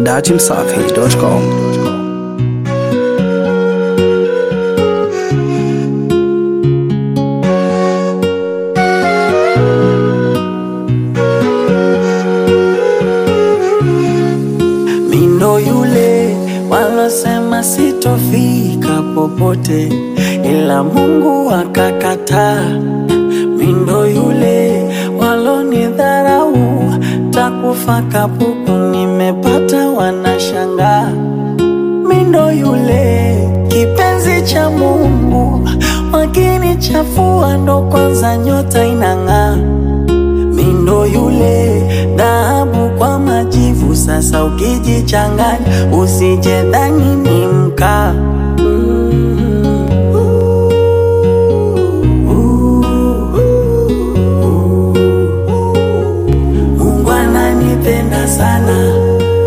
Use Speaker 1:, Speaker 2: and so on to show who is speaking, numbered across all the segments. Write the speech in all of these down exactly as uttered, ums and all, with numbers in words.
Speaker 1: dati msafi dot com.
Speaker 2: Mindo yule walosema sitofika popote, ila Mungu akakataa. Mindo yule walonidharau, takufa kapuku nimepata wanashangaa. Mindo yule kipenzi cha Mungu, wakinichafua ndo kwanza nyota inang'aa. Mindo yule dhahabu kwa majivu, sasa ukijichanganya usijedhani ni mkaa. Mungu ananipenda sana.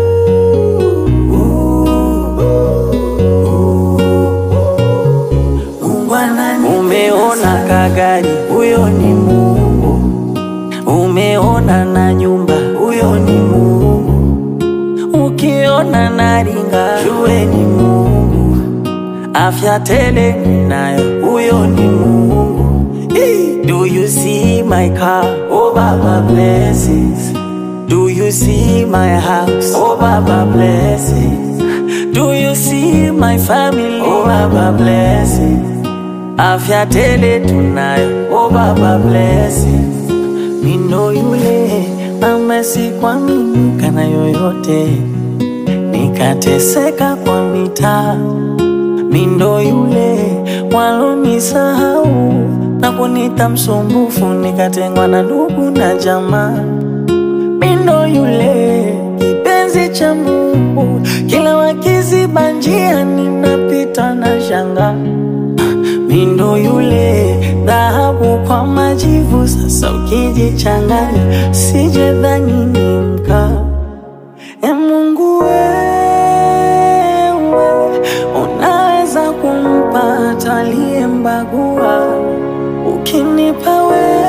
Speaker 2: Mungu ananipenda. Umeona kagari, huyo ni Mungu. Umeona na nyumba, huyo ni Mungu. Ukiona na ringa, jue ni Mungu. Afya tele ninayo, huyo ni Mungu. Hey, do you see my car? Oh Baba blesses. Do you see my house? Oh Baba blesses. Do you see my family? Oh Baba blesses. Afya tele tunayo, oh Baba blesses. Mindo yule amesikwa mimi kana yoyote, nikateseka kwa mitaa. Mindo yule walonisahau na kunita msumbufu, nikatengwa na ndugu na jamaa. Mindo yule kipenzi cha Mungu, kila wakiziba njia ninapita na shanga. Mindo yule dhahabu kwa majivu, sasa ukijichanganya sijedhani ni mkaa. E Mungu wewe, unaweza kumpata aliyembagua. Ukinipa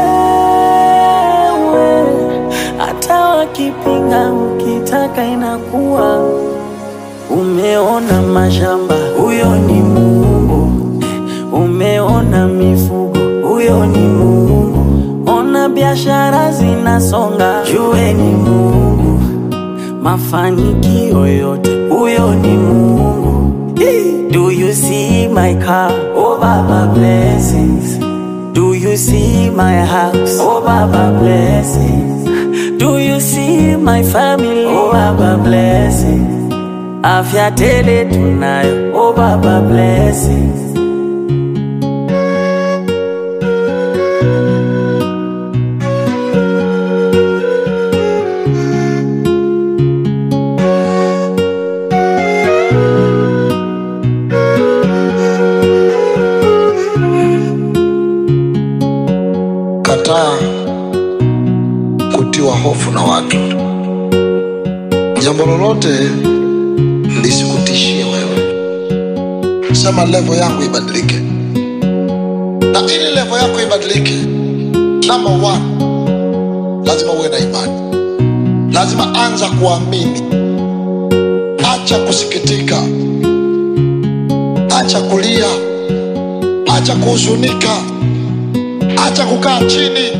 Speaker 2: wewe, hata wakipinga ukitaka inakuwa. Umeona mashamba, huyo ni Mungu. Umeona mifugo, huyo ni Mungu. Ona biashara zinasonga, jue ni Mungu. Mafanikio yote, huyo ni Mungu. Hey, do you see my car? Oh Baba blesses. Do you see my house? Oh Baba blesses. Do you see my family? Oh Baba blesses. Afya tele tunayo, oh Baba blesses.
Speaker 3: Kataa kutiwa hofu na watu. Jambo lolote lisikutishie wewe. Sema level yangu ibadilike. Na ili level yako ibadilike, number one, lazima uwe na imani. Lazima anza kuamini. Acha kusikitika. Acha kulia. Acha kuhuzunika. Acha kukaa chini.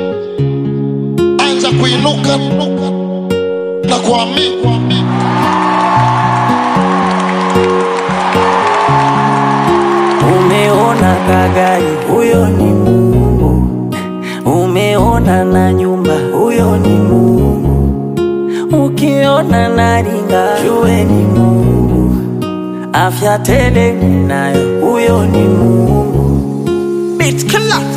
Speaker 3: Anza kuinuka na kuamini.
Speaker 2: Umeona kagari, huyo ni Mungu. Umeona na nyumba, huyo ni Mungu. Ukiona na ringa, jue ni Mungu. Afya tele ninayo, huyo ni Mungu. Beat killer.